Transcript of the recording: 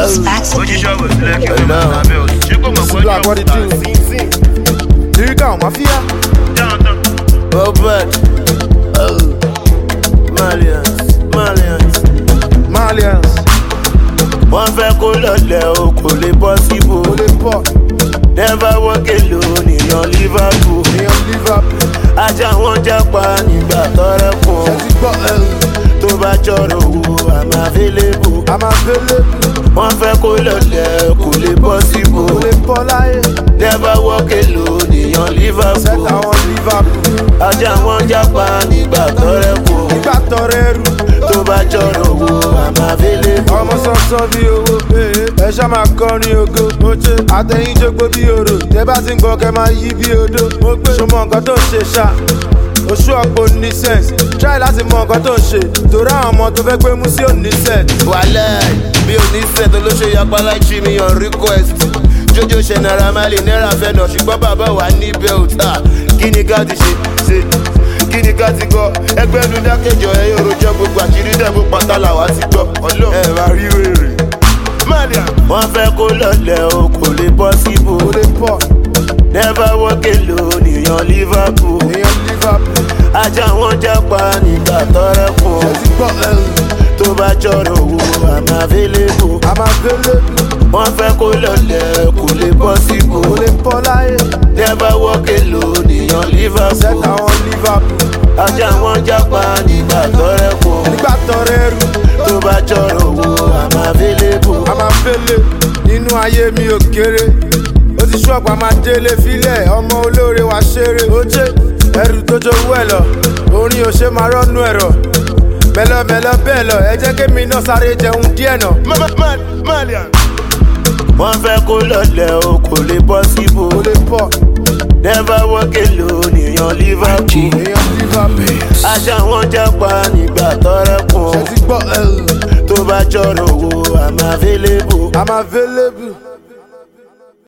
It's facts and Black, what it do? Do you go, Mafia? Robert. Malians. Wọ́n fẹ́ kó lọlẹ̀ o kò lè possible. Never walk alone èèyàn Liverpool. Ajá wọn jápa nígbà tọrẹ kùn. Tó bá jọrọ owó I'm available. Wọ́n fẹ́ kó lọlẹ̀ kò lè possible. Never walk alone èèyàn Liverpool. Ajá wọn jápa nígbà tọrẹ kùn. Tó bá jọrọ owó I'm available. Ọmọ sọ́sọ́ bí owó, ẹ ṣá máa kọrin ògo. Àtẹ̀yìn jógbó bí orò, tẹ bá ti ń gbọ́ kẹ máa yí bí odó. Ṣọmọ nǹkan tó ń ṣe ṣá, oṣù ọ̀pọ̀ ní sense. Try láti mọ nǹkan tó ń ṣe, torí àwọn ọmọ tó fẹ́ gbé mú sí òní set. Wàhálà mi ò ní set olóṣè yapa láìsí mi on request. Jojo ṣe Naira Marley náírà fẹ́ nà ṣùgbọ́n bàbá wa ní belt. Kí ni ká ti ṣe? Kí ni ká ti gbọ́? Ẹgbẹ́ nu dákẹ́jọ ẹ yóò rojọ́ gbogbo àṣírí dẹ́gbó pátá làwa ti gbọ́. Ọlọ́run ẹ máa rí wèrè. Wọ́n fẹ́ kó lọlẹ̀ o kò lè possible. Never walk alone èèyàn Liverpool. Ajá wọn jápa nígbà tọrẹ kùn. Tó bá jọrọ owó I'm available. Wọ́n fẹ́ kó lọlẹ̀ kò lè possible. Never walk alone èèyàn Liverpool. Ajá wọn jápa nígbà tọrẹ kùn. Tó bá jọrọ owó I'm available. Nínú ayé mi ò kéré, ó ti ṣọ́ọ̀pù máa délé fílẹ̀, ọmọ olóore wa ṣeré. Ẹrù tó jowú ẹ̀ lọ, orin ò ṣe máa rọ́nú ẹ̀rọ. Mẹ́lọ́mẹ́lọ́ bẹ́ẹ̀ lọ, ẹ jẹ́ kémi náà sáré jẹun díẹ̀ náà. Wọ́n fẹ́ kó lọlẹ̀ o kò lè possible. Never walk alone èèyàn Liverpool. Ajá wọn jápa nígbà tọrẹ kùn. Tó bá jọrọ owó I'm available.